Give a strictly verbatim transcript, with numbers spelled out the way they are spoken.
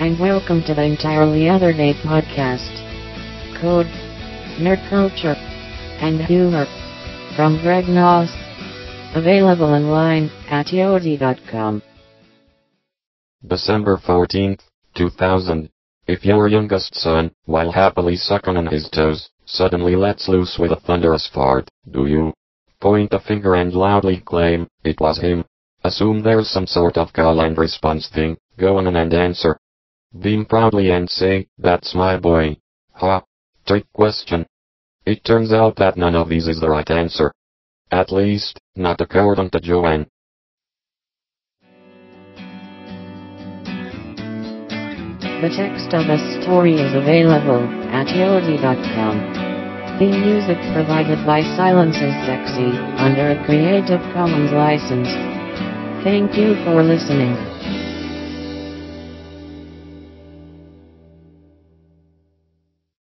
and welcome to the Entirely Other Day podcast. Code, nerd culture, and humor from Greg Noss. Available online at yodi dot com. December fourteenth, two thousand. If your youngest son, while happily sucking on his toes, suddenly lets loose with a thunderous fart, do you point a finger and loudly claim it was him? Assume there's some sort of call and response thing going on and answer. Beam proudly and say, "That's my boy." Ha! Trick question. It turns out that none of these is the right answer. At least, not according to Joanne. The text of the story is available at yodi dot com. Theme music provided by Silence is Sexy under a Creative Commons license. Thank you for listening.